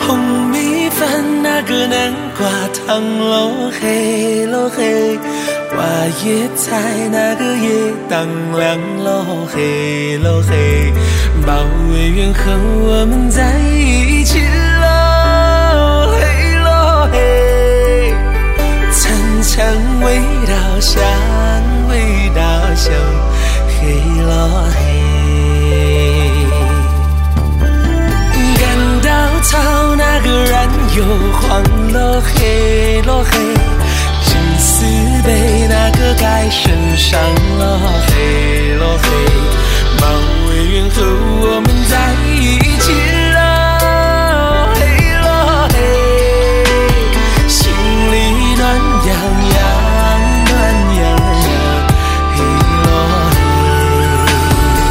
红米饭那个南瓜汤咯嘿咯嘿，花椰菜那个椰当凉咯嘿咯嘿，保卫员和我们在一起咯嘿咯嘿，层层味道香味道香嘿咯嘿，干稻草那个燃油黄咯嘿咯嘿，金丝被那个盖身上咯嘿